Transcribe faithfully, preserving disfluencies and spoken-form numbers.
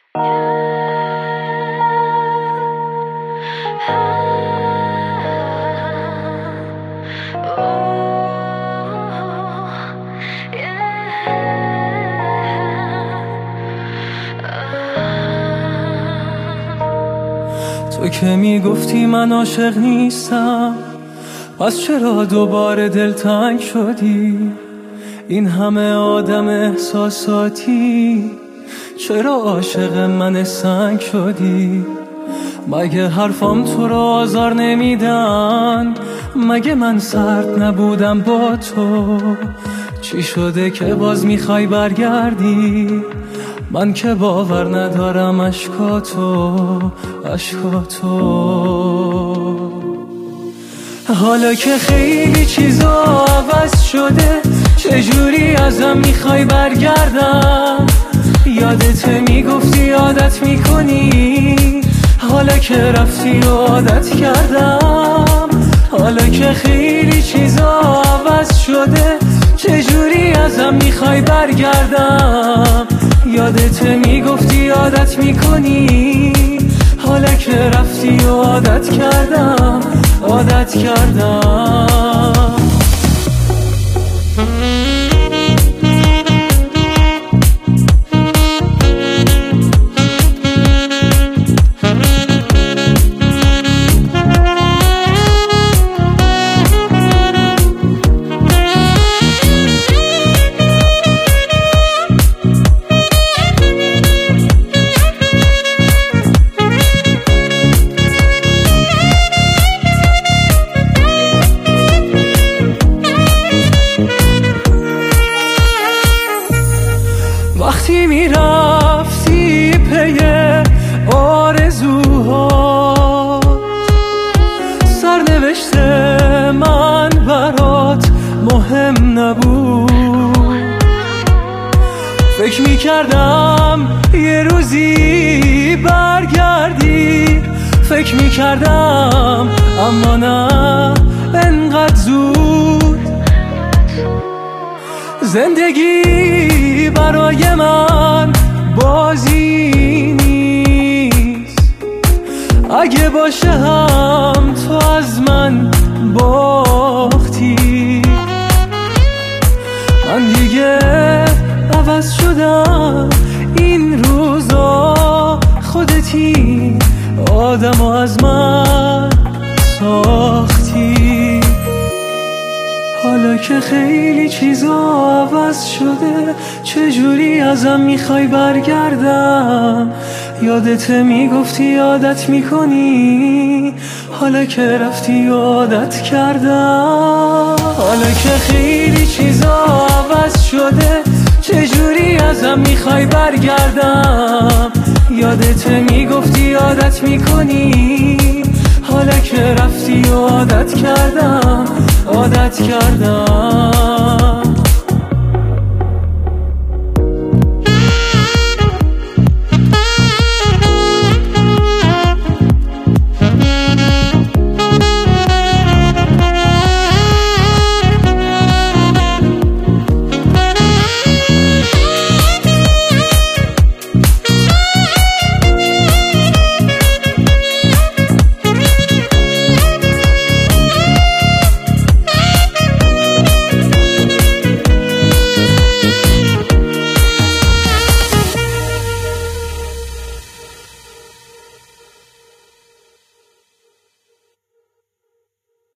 تو که میگفتی من عاشق نیستم، پس چرا دوباره دلتنگ شدی؟ این همه آدم احساساتی، چرا عاشق من سنگ شدی؟ مگه حرفام تو رو آزار نمیدن؟ مگه من سرد نبودم با تو؟ چی شده که باز میخوای برگردی؟ من که باور ندارم اشکاتو اشکاتو. حالا که خیلی چیزا عوض شده، چجوری ازم میخوای برگردم؟ یادت میگفتی عادت میکنی، حالا که رفتی و عادت کردم. حالا که خیلی چیزا عوض شده، چجوری ازم میخوای برگردم؟ یادت میگفتی عادت میکنی، حالا که رفتی و عادت کردم عادت کردم. وقتی میرفتی پی آرزوها، سرنوشت من برات مهم نبود. فکر میکردم یه روزی برگردی، فکر میکردم اما نه انقدر زود. زندگی برای من بازی نیست، اگه باشه هم تو از من باختی. من دیگه عوض شدم این روزا، خودتی آدمو از من ساختی. حالا که خیلی چیزا عوض شده، چجوری ازم میخوای برگردم؟ یادت میگفتی عادت میکنی، حالا که رفتی عادت کردم. حالا که خیلی چیزا عوض شده، چجوری ازم میخوای برگردم؟ یادت میگفتی عادت میکنی، حالا که رفتی و عادت کردم عادت کردم.